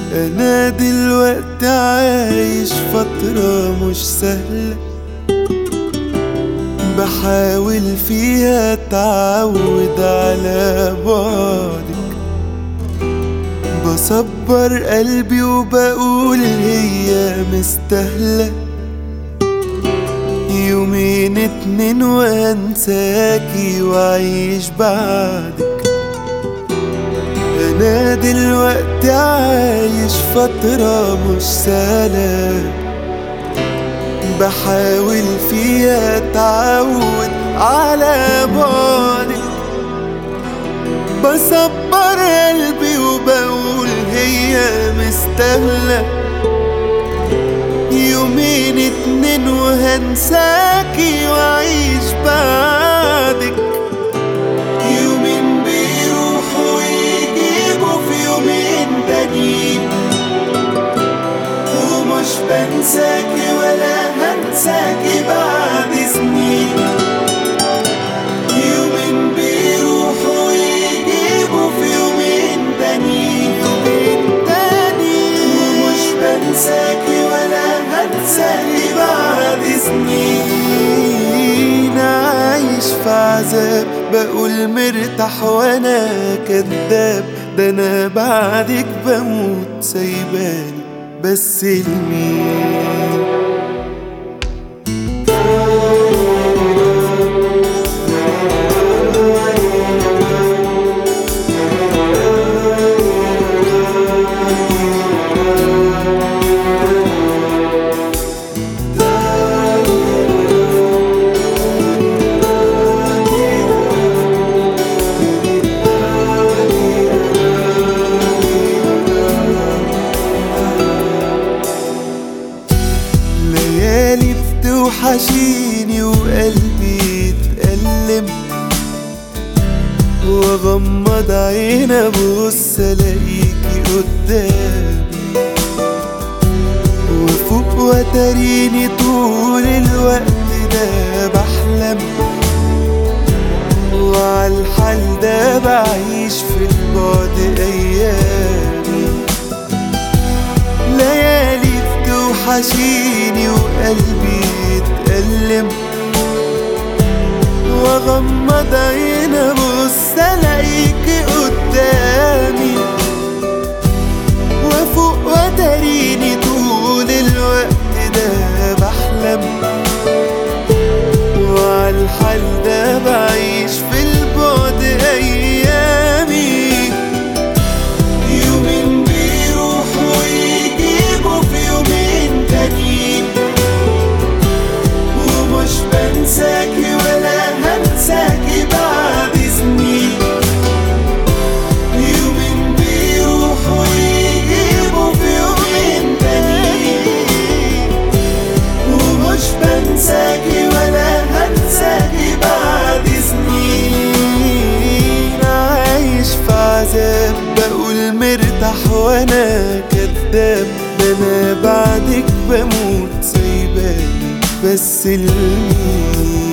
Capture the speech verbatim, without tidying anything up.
أنا دلوقتي عايش فترة مش سهلة، بحاول فيها اتعود على بعدك، بصبر قلبي وبقول هي مستاهلة يومين اتنين وانساكي وعيش بعدك. أنا دلوقتي عايش فترة مش سهلة، بحاول فيها اتعود على بعدك، بصبر قلبي وبقول هي مستاهلة يومين اتنين وهنساكي وعيش بعدك. يومين بيروحوا ويجيبوا في يومين تانيين، ومش بنساكي ولا هنساكي بعد سنين. يومين بيروحوا ويجيبوا في يومين تانيين، ومش بنساكي ولا هنساكي بعد سنين. عايش في عذاب بقول مرتاح وانا كداب، ده انا بعدك بموت سايباني بس لمين؟ ليالي بتوحشيني وقلبي يتألم، واغمض عيني ابص الاقيكي قدامي، وفوق وتريني طول الوقت ده بحلم، وعالحال ده بعيش في البعد ايامي. ليالي بتوحشيني وقلبي يتألم، واغمض عيني ابص الاقيكي قدامي، وفوق وتريني طول الوقت ده بحلم، وعالحال ده بعيش في البعد ايامي. يومين بيروحوا ويجيبوا في يومين تانيين، ومش بنساكي ولا هنساكي بعد سنين. يومين بيروحوا ويجيبوا في يومين تانيين، ومش بنساكي ولا هنساكي بعد سنين. عايش في عذاب بقول مرتاح وانا كداب، ده انا بعدك بموت سايباني بس لمين؟